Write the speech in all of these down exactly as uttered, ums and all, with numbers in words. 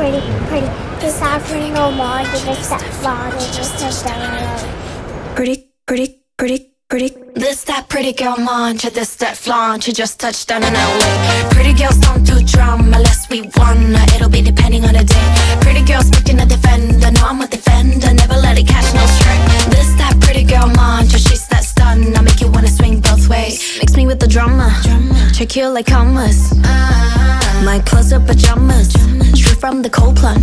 pretty, pretty. Just that pretty girl mom, you just that flawed, you just touched down on L A. Pretty, pretty, pretty, pretty. This that pretty girl mantra, this that flaunt, you just touched down in L A. Pretty girls don't do drama unless we wanna, it'll be depending on the day. Pretty girls picking a defender, no I'm a defender, never let it catch no string. This that pretty girl mantra, she's that stun, I make you wanna swing both ways. Mix me with the drama, check you like commas. My clothes are pajamas, straight from the cold plunge.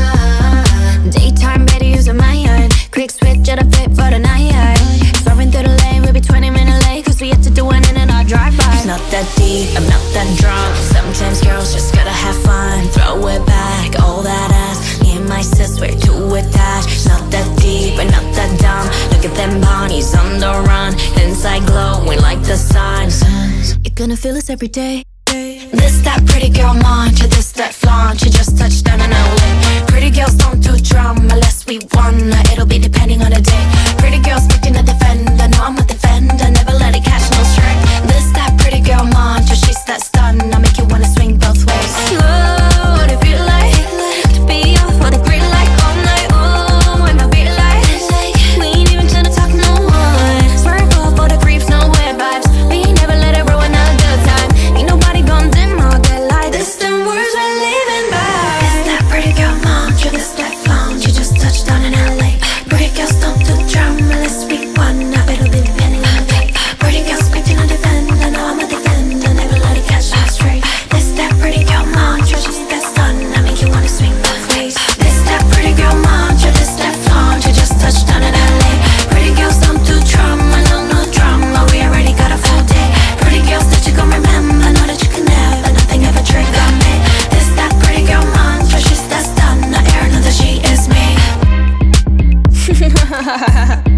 Daytime better using my yard, quick switch at a fit for the night. Swerving through the lane, we'll be twenty minutes late, cause we have to do it in our drive-by. It's not that deep, I'm not that drunk. Sometimes girls just gotta have fun. Throw it back, all that ass. Me and my sis, we're too attached. It's not that deep, but not that dumb. Look at them bodies on the run. Inside glowing like the sun. You're gonna feel this every day. This that pretty girl mantra, this that flaunt, you just touched down in L A. Pretty girls don't do drama unless we wanna, it'll be depending on the day. Pretty girls picking a defender, no I'm a defender, never let it catch no string. This that pretty girl mantra, she's that stun, I make you wanna swing both ways. Oh, what it feel like to be off on the green light all night. Oh, when my beat like we ain't even tryna talk no one. Swerve off all the creeps, no weird vibes. We ain't never let it ruin our good time. Ain't nobody gon' dim all that light. This them words we're living by. It's that pretty girl mantra, this that flaunt, you just touched down in L A. Pretty girls don't do drama unless we wanna, it'll be depending on the day. Pretty girls picking a defender, no I'm a defender, never let it catch us straight. This that pretty girl mantra, she's that stun, I make you wanna swing both ways. This that pretty girl mantra, this that flaunt, you just touched down in L A. Pretty girls don't do drama, no no drama, we already got a full day. Pretty girls that you gon' remember, know that you can never, nothing ever trigger me. This that pretty girl mantra, she's that stun, I air know that she is me.